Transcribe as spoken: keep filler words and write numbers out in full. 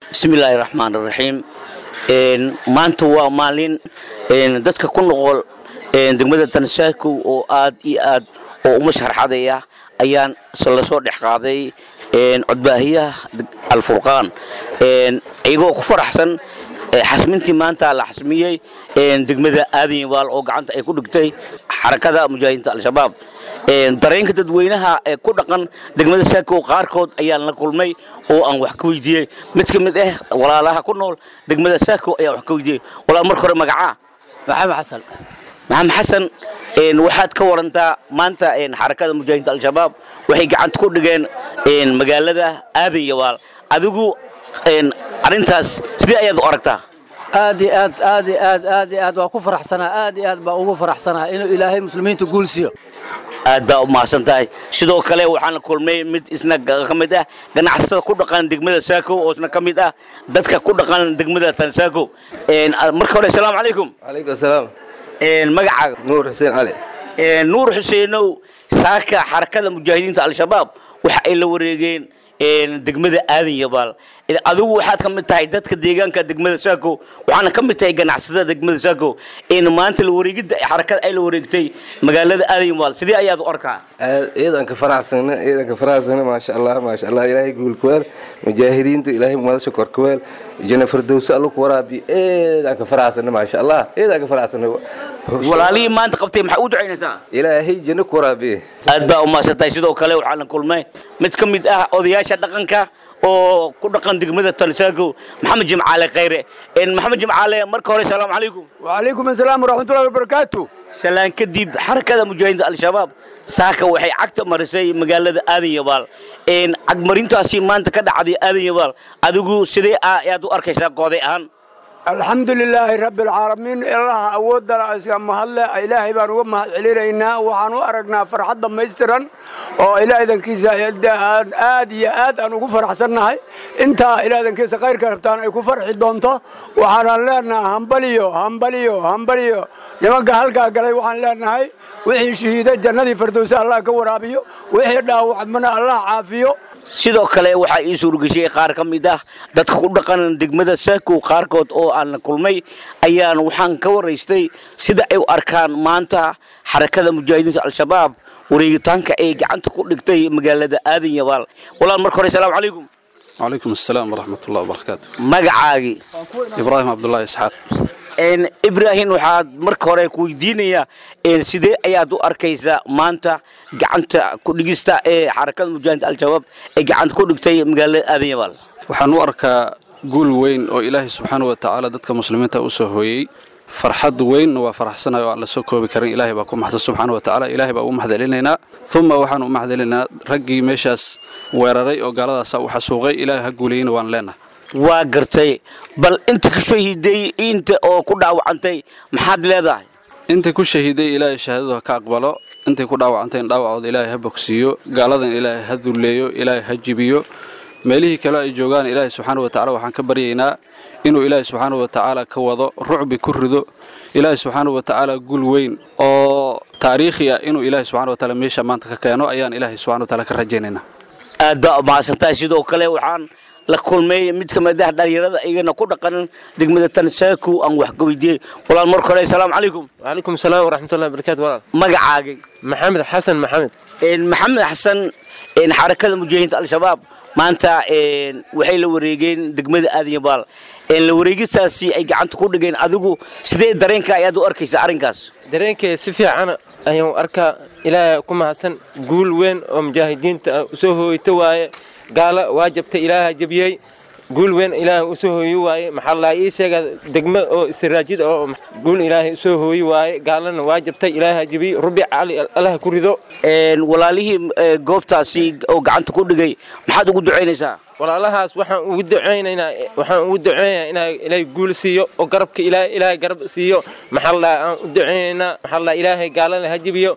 بسم الله الرحمن الرحيم إن ما أنت ومالين إن دتك كل نقول إن دمدة تنساكو أو آد إياد أو مشهر حديا أيان سلسول إحقاضي إن عدباهية الفرقان إن أيقو كفر أحسن حسمنتي ما أنت على حسمية إن دمدة آدين والأوج عنت يكون دكتي حركة مجاهدين الشباب dareenka dadweynaha ee ku dhaqan degmada Saako qaarkood ayaan la kulmay oo aan wax ka weydiiyay mid ka mid ah walaalaha ku nool degmada Saako ayaa wax ka weydiiyay walaal markii hore magaca maxamed xasan maxamed xasan een waxaad ka warantaa maanta een xarakada mujaahidiinta al-shabaab waxay gacanta ku dhigeen een magaalada Aadan Yabaal adigu een arintaas sidee ayaad u aragtaa aad iyo aad aad iyo aad aad iyo aad waa ku faraxsanaa aad iyo aad baa ugu faraxsanaa inuu ilaahay muslimiinta guul siiyo aad baa u mahadsantahay sidoo kale waxaan kulmay mid isna ka mid ah ganacsatada ku dhaqan degmada Saako oo isna ka mid ah dadka ku dhaqan degmada Tansaako een marka hore assalaamu calaykum calaykum asalaam een magacaaga nuur xuseen cali een nuur xuseenow saaka xarakada mujaahidiinta al-shabaab waxa ay la wareegeen een degmada Aadan Yabaal adigu waxaad ka mid tahay dadka deegaanka degmada Saako waxaana ka mid tahay ganacsatada degmada Saako in maanta la wareegida xarakada ay la wareegtay magaalada Aadan Yabaal sidee ayaad u arkaa ciidan ka faraxsan ciidan ka faraxsan ma sha Allah ma sha Allah ilaahay guul ku weel mujaahidiinta ilaahay madasha kor ku weel jana firdaws Allah ku waraabi ciidan ka faraxsan ma sha Allah ciidan ka faraxsan walaalihi maanta qabtay maxaa u ducaynaysaa ilaahay jana ku waraabi aad baa u mahadsantahay sidoo kale waxaan kulmay mid ka mid ah odayaasha dhaqanka oo ku dhaqan degmada Tansaako maxamed jimcaale khayre in maxamed jimcaale marka hore assalaamu calaykum wa calaykum assalaam wa rahmatullahi wa barakaatuh salaan kadib xarakada mujaahidiinta al-shabaab saaka waxay cagta marisay magaalada Aadan Yabaal in cagmarintaasi maanta ka dhacday Aadan Yabaal adigu sidee aad u arkaysaa qooday aan الحمد لله رب العالمين الله أودنا أسمع هلا إلهي بانو ما علينا وعنو أرجنا فرحة دميسترن أو إلهي ذن كيسا يلدا آد يا آد أنا كفر حسنا هاي أنت إلهي ذن كيسا غير كربتان كفر حدونته وحنا لنا همبليو همبليو همبليو لما قال قال وحنا لنا هاي وحي شهيدة جنة فردوس الله كورابيو وحي داو عمنا الله عافيو sidoo kale waxa ii soo gashay qaar ka mid ah dadka ku dhaqan degmada Saako qaarkood oo aan la kulmay ayaan waxaan ka wareystay sida ay u arkaan maanta xarakada mujaahidiinta al-shabaab wareegitaanka ay gacanta ku dhigtay magaalada Aadan Yabaal walaal marka hore assalaamu calaykum وعليكم السلام ورحمة الله وبركاته magacaagi إبراهيم عبد الله إسحاق een Ibrahim waxaad marka hore ku weydiinaya een sidee ayaad u arkaysaa maanta gacanta ku dhigista ee xarakada mujaahidiinta al-shabaab ee gacanta ku dhigtay magaalada Aadan Yabaal waxaan u arkaa guul weyn oo Ilaahay subxaanahu wa ta'ala dadka muslimiinta u soo hooyay farxad weyn waa faraxsanahay oo aan la soo koobi karin Ilaahay baa ku mahadsan subxaanahu wa ta'ala Ilaahay baa u mahadcelinaynaa thumma waxaan u mahadcelinaynaa raggii meeshaas weeraray oo gaaladaas u xasuuqay Ilaahay ha guuleeyna waan leenahay waa gartay bal inta ka shahiiday inta oo ku dhaawacantay maxaad leedahay inta ku shahiiday Ilaahay shahaadada ka aqbalo inta ku dhaawacantay dhaawacooda Ilaahay ha bogsiyo gaaladan Ilaahay ha duleeyo Ilaahay ha jibiyo meelihii kale ay joogaan Ilaahay subxaanahu wa ta'ala waxaan ka baryaynaa inuu Ilaahay subxaanahu wa ta'ala ka wado rucbi ku rido Ilaahay subxaanahu wa ta'ala guul weyn oo taariikhi ah inuu Ilaahay subxaanahu wa ta'ala meesha maanta ka keeno ayaan Ilaahay subxaanahu wa ta'ala ka rajaynaynaa aad baa u mahadsantahay sidoo kale waxaan la kulmay mid ka mid ah dhalinyarada iyagana ku dhaqan degmada Tansaako aan wax ka weydiiyay walaal marka hore assalaamu calaykum wa calaykum assalaam wa rahmatullahi wa barakaatuh walaal magacaagi maxamed xasan maxamed een maxamed xasan een xarakada mujaahidiinta al-shabaab maanta een waxay la wareegeen degmada Aadan Yabaal een la wareegistaasi ay gacanta ku dhigeen adigu sidee dareenka ayaad u arkaysaa arinkaas dareenka si fiican ayaan arkaa ilaahay ku mahadsan guul weyn oo mujaahidiinta soo hooytay waaye gaala waajibtay ilaahay jabiyay guul weyn ilaahay u soo hooyay waaye maxaa la ii sheegay degmo oo istiraajid oo guul ilaahay soo hooyay waaye gaalana waajibtay ilaahay jabiyay rubi cali allah ku rido een walaalihii goobtaasi oo gacanta ku dhigay maxaad ugu duceynaysaa walaalahaas waxaan ugu duceynaynaa waxaan ugu duceynayaa inay ilaahay guul siiyo oo garabka ilaahay ilaahay garab siiyo maxaa la aan u duceynaynaa maxaa la ilaahay gaalana ha jabiyo